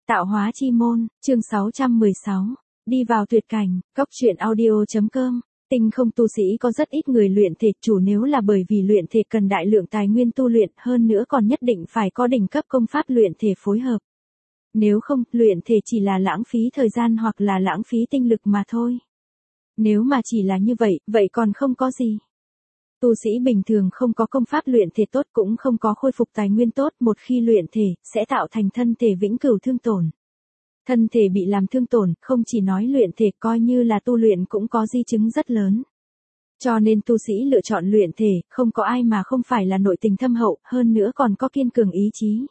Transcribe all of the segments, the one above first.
Tạo hóa chi môn, chương 616. Đi vào tuyệt cảnh, Cốc truyện audio.com. Tinh không tu sĩ có rất ít người luyện thể, chủ nếu là bởi vì luyện thể cần đại lượng tài nguyên tu luyện, hơn nữa còn nhất định phải có đỉnh cấp công pháp luyện thể phối hợp. Nếu không, luyện thể chỉ là lãng phí thời gian hoặc là lãng phí tinh lực mà thôi. Nếu mà chỉ là như vậy, vậy còn không có gì. Tu sĩ bình thường không có công pháp luyện thể tốt cũng không có khôi phục tài nguyên tốt, một khi luyện thể, sẽ tạo thành thân thể vĩnh cửu thương tổn. Thân thể bị làm thương tổn, không chỉ nói luyện thể, coi như là tu luyện cũng có di chứng rất lớn. Cho nên tu sĩ lựa chọn luyện thể, không có ai mà không phải là nội tình thâm hậu, hơn nữa còn có kiên cường ý chí.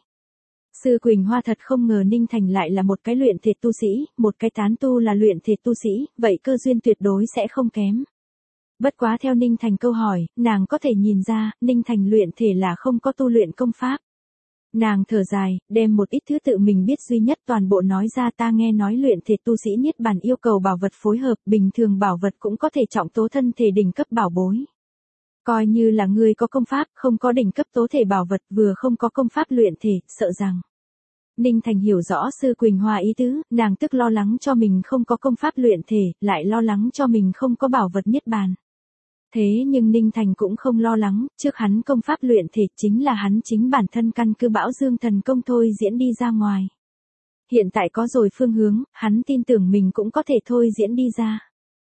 Sư Quỳnh Hoa thật không ngờ Ninh Thành lại là một cái luyện thể tu sĩ, một cái tán tu là luyện thể tu sĩ, vậy cơ duyên tuyệt đối sẽ không kém. Bất quá theo Ninh Thành câu hỏi, nàng có thể nhìn ra, Ninh Thành luyện thể là không có tu luyện công pháp. Nàng thở dài, đem một ít thứ tự mình biết duy nhất toàn bộ nói ra. Ta nghe nói luyện thể tu sĩ niết bàn yêu cầu bảo vật phối hợp, bình thường bảo vật cũng có thể trọng tố thân thể đỉnh cấp bảo bối. Coi như là người có công pháp, không có đỉnh cấp tố thể bảo vật, vừa không có công pháp luyện thể, sợ rằng. Ninh Thành hiểu rõ Sư Quỳnh Hoa ý tứ, nàng tức lo lắng cho mình không có công pháp luyện thể, lại lo lắng cho mình không có bảo vật niết bàn. Thế nhưng Ninh Thành cũng không lo lắng, trước hắn công pháp luyện thể chính là hắn chính bản thân căn cứ Bão Dương thần công thôi diễn đi ra ngoài. Hiện tại có rồi phương hướng, hắn tin tưởng mình cũng có thể thôi diễn đi ra.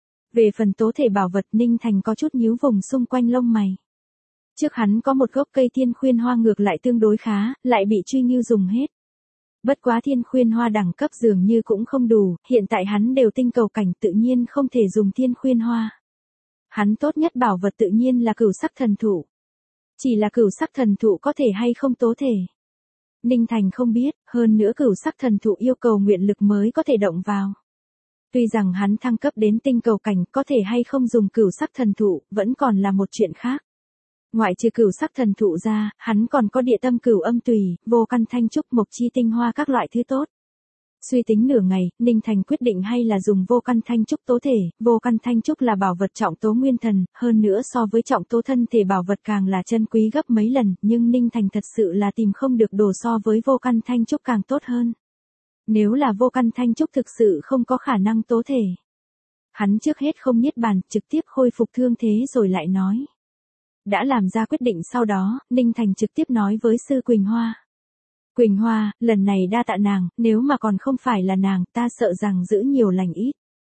Về phần tố thể bảo vật, Ninh Thành có chút nhíu vùng xung quanh lông mày. Trước hắn có một gốc cây thiên khuyên hoa ngược lại tương đối khá, lại bị Truy Ngưu dùng hết. Bất quá thiên khuyên hoa đẳng cấp dường như cũng không đủ, hiện tại hắn đều tinh cầu cảnh tự nhiên không thể dùng thiên khuyên hoa. Hắn tốt nhất bảo vật tự nhiên là cửu sắc thần thụ. Chỉ là cửu sắc thần thụ có thể hay không tố thể. Ninh Thành không biết, hơn nữa cửu sắc thần thụ yêu cầu nguyện lực mới có thể động vào. Tuy rằng hắn thăng cấp đến tinh cầu cảnh có thể hay không dùng cửu sắc thần thụ, vẫn còn là một chuyện khác. Ngoại trừ cửu sắc thần thụ ra, hắn còn có địa tâm cửu âm tùy, vô căn thanh trúc mộc chi tinh hoa các loại thứ tốt. Suy tính nửa ngày, Ninh Thành quyết định hay là dùng vô căn thanh trúc tố thể. Vô căn thanh trúc là bảo vật trọng tố nguyên thần, hơn nữa so với trọng tố thân thể bảo vật càng là chân quý gấp mấy lần, nhưng Ninh Thành thật sự là tìm không được đồ so với vô căn thanh trúc càng tốt hơn. Nếu là vô căn thanh trúc thực sự không có khả năng tố thể. Hắn trước hết không niết bàn, trực tiếp khôi phục thương thế rồi lại nói. Đã làm ra quyết định sau đó, Ninh Thành trực tiếp nói với Sư Quỳnh Hoa. Quỳnh Hoa, lần này đa tạ nàng, nếu mà còn không phải là nàng, ta sợ rằng giữ nhiều lành ít.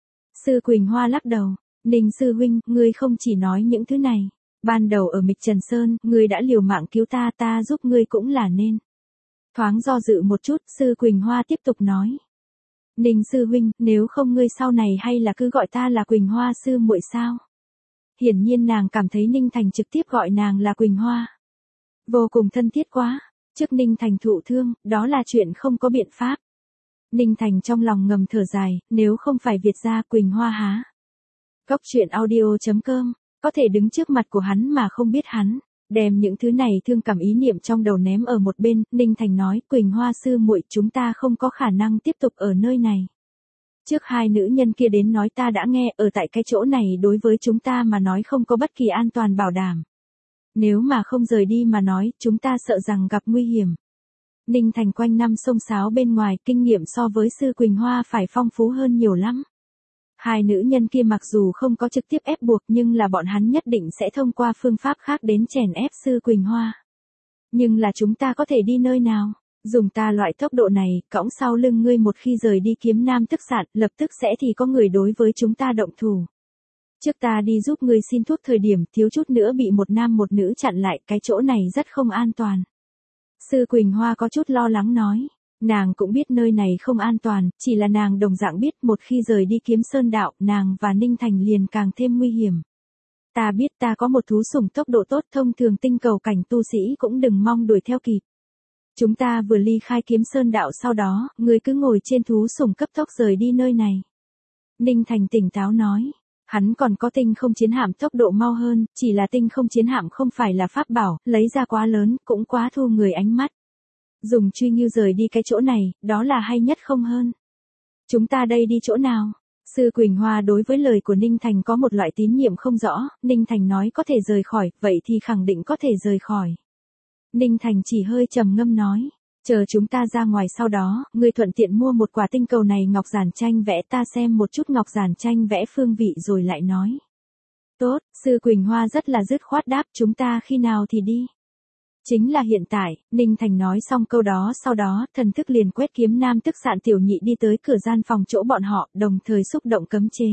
Sư Quỳnh Hoa lắc đầu, Ninh sư huynh, ngươi không chỉ nói những thứ này. Ban đầu ở Mịch Trần Sơn, ngươi đã liều mạng cứu ta, ta giúp ngươi cũng là nên. Thoáng do dự một chút, Sư Quỳnh Hoa tiếp tục nói. Ninh sư huynh, nếu không ngươi sau này hay là cứ gọi ta là Quỳnh Hoa sư muội sao? Hiển nhiên nàng cảm thấy Ninh Thành trực tiếp gọi nàng là Quỳnh Hoa. Vô cùng thân thiết quá. Trước Ninh Thành thụ thương, đó là chuyện không có biện pháp. Ninh Thành trong lòng ngầm thở dài, nếu không phải Việt gia Quỳnh Hoa há. Cốc truyện audio.com, có thể đứng trước mặt của hắn mà không biết hắn. Đem những thứ này thương cảm ý niệm trong đầu ném ở một bên, Ninh Thành nói, Quỳnh Hoa sư muội, chúng ta không có khả năng tiếp tục ở nơi này. Trước hai nữ nhân kia đến nói ta đã nghe, ở tại cái chỗ này đối với chúng ta mà nói không có bất kỳ an toàn bảo đảm. Nếu mà không rời đi mà nói, chúng ta sợ rằng gặp nguy hiểm. Ninh Thành quanh năm xông xáo bên ngoài, kinh nghiệm so với Sư Quỳnh Hoa phải phong phú hơn nhiều lắm. Hai nữ nhân kia mặc dù không có trực tiếp ép buộc nhưng là bọn hắn nhất định sẽ thông qua phương pháp khác đến chèn ép Sư Quỳnh Hoa. Nhưng là chúng ta có thể đi nơi nào? Dùng ta loại tốc độ này, cõng sau lưng ngươi một khi rời đi Kiếm Nam tức sạn, lập tức sẽ thì có người đối với chúng ta động thủ. Trước ta đi giúp ngươi xin thuốc thời điểm, thiếu chút nữa bị một nam một nữ chặn lại, cái chỗ này rất không an toàn. Sư Quỳnh Hoa có chút lo lắng nói, nàng cũng biết nơi này không an toàn, chỉ là nàng đồng dạng biết một khi rời đi Kiếm Sơn đạo, nàng và Ninh Thành liền càng thêm nguy hiểm. Ta biết ta có một thú sủng tốc độ tốt, thông thường tinh cầu cảnh tu sĩ cũng đừng mong đuổi theo kịp. Chúng ta vừa ly khai Kiếm Sơn đạo sau đó, ngươi cứ ngồi trên thú sủng cấp tốc rời đi nơi này. Ninh Thành tỉnh táo nói. Hắn còn có tinh không chiến hạm tốc độ mau hơn, chỉ là tinh không chiến hạm không phải là pháp bảo, lấy ra quá lớn, cũng quá thu người ánh mắt. Dùng Truy Ngưu rời đi cái chỗ này, đó là hay nhất không hơn. Chúng ta đây đi chỗ nào? Sư Quỳnh Hoa đối với lời của Ninh Thành có một loại tín nhiệm không rõ, Ninh Thành nói có thể rời khỏi, vậy thì khẳng định có thể rời khỏi. Ninh Thành chỉ hơi trầm ngâm nói, Chờ chúng ta ra ngoài sau đó, ngươi thuận tiện mua một quả tinh cầu này ngọc giản tranh vẽ ta xem một chút ngọc giản tranh vẽ phương vị rồi lại nói. Tốt, Sư Quỳnh Hoa rất là dứt khoát đáp chúng ta khi nào thì đi. Chính là hiện tại, Ninh Thành nói xong câu đó sau đó, thần thức liền quét kiếm nam tức sạn tiểu nhị đi tới cửa gian phòng chỗ bọn họ, đồng thời xúc động cấm chế.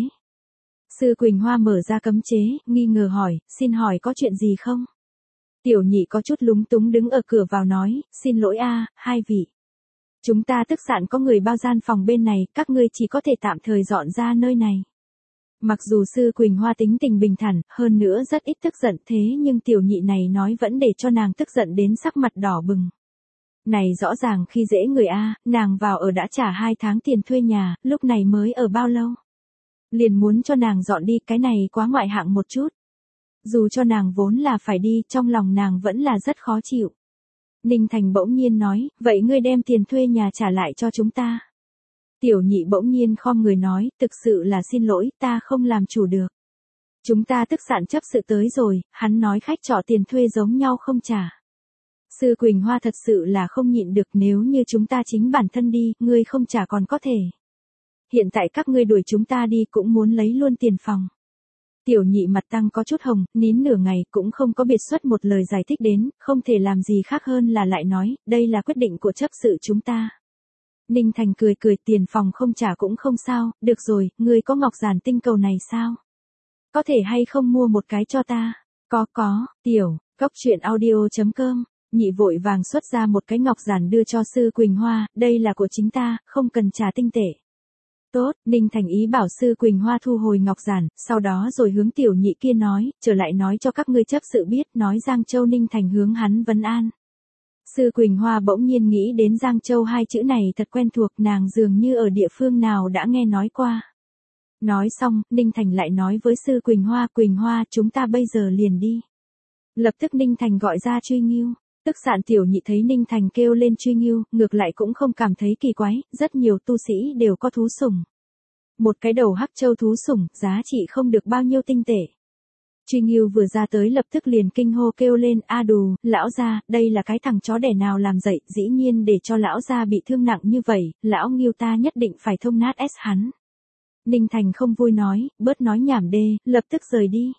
Sư Quỳnh Hoa mở ra cấm chế, nghi ngờ hỏi, xin hỏi có chuyện gì không? Tiểu nhị có chút lúng túng đứng ở cửa vào nói, xin lỗi hai vị. Chúng ta tức sạn có người bao gian phòng bên này, các ngươi chỉ có thể tạm thời dọn ra nơi này. Mặc dù Sư Quỳnh Hoa tính tình bình thản, hơn nữa rất ít tức giận thế nhưng tiểu nhị này nói vẫn để cho nàng tức giận đến sắc mặt đỏ bừng. Này rõ ràng khi dễ người nàng vào ở đã trả 2 tháng tiền thuê nhà, lúc này mới ở bao lâu? Liền muốn cho nàng dọn đi, cái này quá ngoại hạng một chút. Dù cho nàng vốn là phải đi, trong lòng nàng vẫn là rất khó chịu. Ninh Thành bỗng nhiên nói, vậy ngươi đem tiền thuê nhà trả lại cho chúng ta. Tiểu nhị bỗng nhiên khom người nói, thực sự là xin lỗi, ta không làm chủ được. Chúng ta tức sạn chấp sự tới rồi, hắn nói khách trọ tiền thuê giống nhau không trả. Sư Quỳnh Hoa thật sự là không nhịn được, nếu như chúng ta chính bản thân đi, ngươi không trả còn có thể. Hiện tại các ngươi đuổi chúng ta đi cũng muốn lấy luôn tiền phòng. Tiểu nhị mặt tăng có chút hồng, nín nửa ngày cũng không có biệt xuất một lời giải thích đến, không thể làm gì khác hơn là lại nói, đây là quyết định của chấp sự chúng ta. Ninh Thành cười cười, tiền phòng không trả cũng không sao, được rồi, ngươi có ngọc giản tinh cầu này sao? Có thể hay không mua một cái cho ta? Có, tiểu, coctruyện.audio.com, nhị vội vàng xuất ra một cái ngọc giản đưa cho Sư Quỳnh Hoa, đây là của chính ta, không cần trả tinh tệ. Tốt, Ninh Thành ý bảo Sư Quỳnh Hoa thu hồi ngọc giản, sau đó rồi hướng tiểu nhị kia nói, trở lại nói cho các ngươi chấp sự biết, nói Giang Châu. Ninh Thành hướng hắn vấn an. Sư Quỳnh Hoa bỗng nhiên nghĩ đến Giang Châu hai chữ này thật quen thuộc, nàng dường như ở địa phương nào đã nghe nói qua. Nói xong, Ninh Thành lại nói với Sư Quỳnh Hoa, chúng ta bây giờ liền đi. Lập tức Ninh Thành gọi ra Truy Ngưu. Tức sạn tiểu nhị thấy Ninh Thành kêu lên Truy Ngưu, ngược lại cũng không cảm thấy kỳ quái, rất nhiều tu sĩ đều có thú sủng. Một cái đầu hắc châu thú sủng, giá trị không được bao nhiêu tinh tệ. Truy Ngưu vừa ra tới lập tức liền kinh hô kêu lên, a đù, lão gia, đây là cái thằng chó đẻ nào làm dậy, dĩ nhiên để cho lão gia bị thương nặng như vậy, lão Ngưu ta nhất định phải thông nát ép hắn. Ninh Thành không vui nói, bớt nói nhảm đê, lập tức rời đi.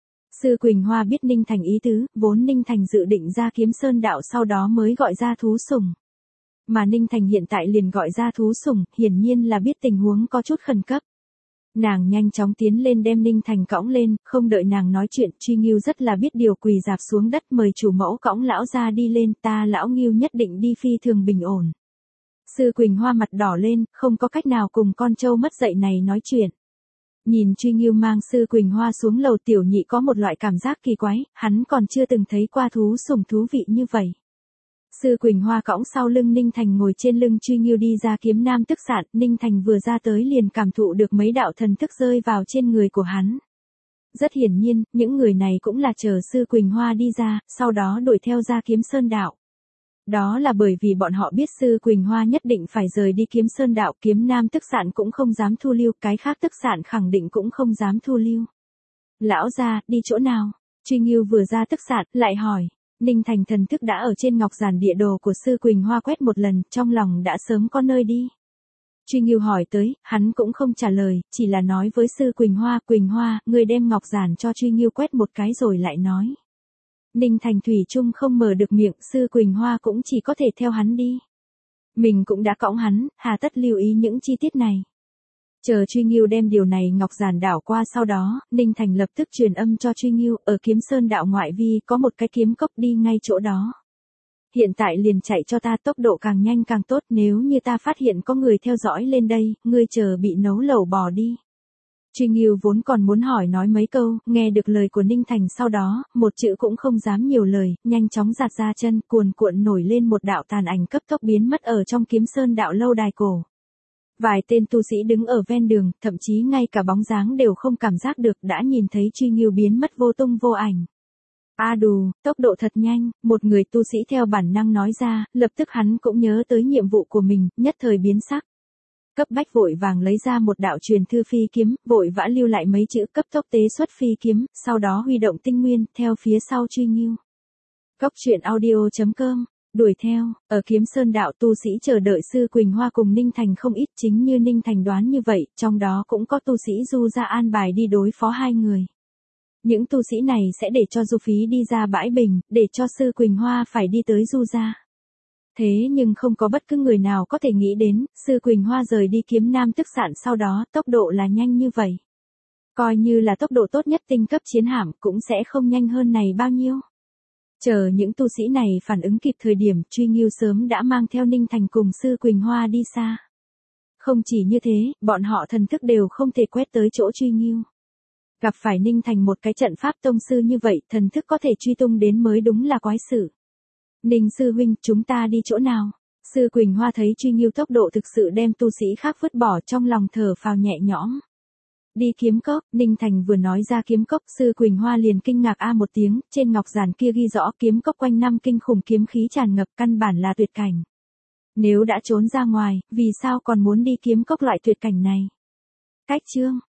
Sư Quỳnh Hoa biết Ninh Thành ý tứ, vốn Ninh Thành dự định ra Kiếm Sơn đạo sau đó mới gọi ra thú sủng. Mà Ninh Thành hiện tại liền gọi ra thú sủng, hiển nhiên là biết tình huống có chút khẩn cấp. Nàng nhanh chóng tiến lên đem Ninh Thành cõng lên, không đợi nàng nói chuyện, Truy Ngưu rất là biết điều quỳ dạp xuống đất mời chủ mẫu cõng lão ra đi lên, ta lão Ngưu nhất định đi phi thường bình ổn. Sư Quỳnh Hoa mặt đỏ lên, không có cách nào cùng con trâu mất dạy này nói chuyện. Nhìn Truy Ngưu mang Sư Quỳnh Hoa xuống lầu, tiểu nhị có một loại cảm giác kỳ quái, hắn còn chưa từng thấy qua thú sủng thú vị như vậy. Sư Quỳnh Hoa cõng sau lưng Ninh Thành ngồi trên lưng Truy Ngưu đi ra Kiếm Nam tức sạn, Ninh Thành vừa ra tới liền cảm thụ được mấy đạo thần thức rơi vào trên người của hắn. Rất hiển nhiên, những người này cũng là chờ Sư Quỳnh Hoa đi ra, sau đó đuổi theo ra Kiếm Sơn đạo. Đó là bởi vì bọn họ biết Sư Quỳnh Hoa nhất định phải rời đi Kiếm Sơn đạo, Kiếm Nam tức sạn cũng không dám thu lưu, cái khác tức sạn khẳng định cũng không dám thu lưu. Lão gia, đi chỗ nào? Truy Ngưu vừa ra tức sạn, lại hỏi. Ninh Thành thần thức đã ở trên ngọc giản địa đồ của Sư Quỳnh Hoa quét một lần, trong lòng đã sớm có nơi đi. Truy Ngưu hỏi tới, hắn cũng không trả lời, chỉ là nói với Sư Quỳnh Hoa, người đem ngọc giản cho Truy Ngưu quét một cái rồi lại nói. Ninh Thành thủy chung không mở được miệng, Sư Quỳnh Hoa cũng chỉ có thể theo hắn đi. Mình cũng đã cõng hắn, hà tất lưu ý những chi tiết này. Chờ Truy Ngưu đem điều này ngọc giản đảo qua sau đó, Ninh Thành lập tức truyền âm cho Truy Ngưu, ở Kiếm Sơn đạo ngoại vi có một cái kiếm cốc đi ngay chỗ đó. Hiện tại liền chạy cho ta, tốc độ càng nhanh càng tốt, nếu như ta phát hiện có người theo dõi lên đây, ngươi chờ bị nấu lẩu bò đi. Truy Ngưu vốn còn muốn hỏi nói mấy câu, nghe được lời của Ninh Thành sau đó, một chữ cũng không dám nhiều lời, nhanh chóng giạt ra chân, cuồn cuộn nổi lên một đạo tàn ảnh cấp tốc biến mất ở trong Kiếm Sơn đạo lâu đài cổ. Vài tên tu sĩ đứng ở ven đường, thậm chí ngay cả bóng dáng đều không cảm giác được, đã nhìn thấy Truy Ngưu biến mất vô tung vô ảnh. A đù, tốc độ thật nhanh, một người tu sĩ theo bản năng nói ra, lập tức hắn cũng nhớ tới nhiệm vụ của mình, nhất thời biến sắc. Cấp bách vội vàng lấy ra một đạo truyền thư phi kiếm, vội vã lưu lại mấy chữ cấp tốc tế xuất phi kiếm, sau đó huy động tinh nguyên, theo phía sau Truy Ngưu. Coctruyện.audio.com Đuổi theo, ở Kiếm Sơn đạo tu sĩ chờ đợi Sư Quỳnh Hoa cùng Ninh Thành không ít, chính như Ninh Thành đoán như vậy, trong đó cũng có tu sĩ Du ra an bài đi đối phó hai người. Những tu sĩ này sẽ để cho Du Phí đi ra bãi bình, để cho Sư Quỳnh Hoa phải đi tới Du ra. Thế nhưng không có bất cứ người nào có thể nghĩ đến, Sư Quỳnh Hoa rời đi Kiếm Nam Tức Sạn sau đó, tốc độ là nhanh như vậy. Coi như là tốc độ tốt nhất tinh cấp chiến hạm cũng sẽ không nhanh hơn này bao nhiêu. Chờ những tu sĩ này phản ứng kịp thời điểm, Truy Ngưu sớm đã mang theo Ninh Thành cùng Sư Quỳnh Hoa đi xa. Không chỉ như thế, bọn họ thần thức đều không thể quét tới chỗ Truy Ngưu. Gặp phải Ninh Thành một cái trận pháp tông sư như vậy, thần thức có thể truy tung đến mới đúng là quái sự. Ninh sư huynh, chúng ta đi chỗ nào? Sư Quỳnh Hoa thấy Truy Ngưu tốc độ thực sự đem tu sĩ khác vứt bỏ, trong lòng thở phào nhẹ nhõm. Đi Kiếm Cốc, Ninh Thành vừa nói ra Kiếm Cốc, Sư Quỳnh Hoa liền kinh ngạc a một tiếng, trên ngọc giản kia ghi rõ Kiếm Cốc quanh năm kinh khủng kiếm khí tràn ngập, căn bản là tuyệt cảnh. Nếu đã trốn ra ngoài, vì sao còn muốn đi Kiếm Cốc loại tuyệt cảnh này? Cách chương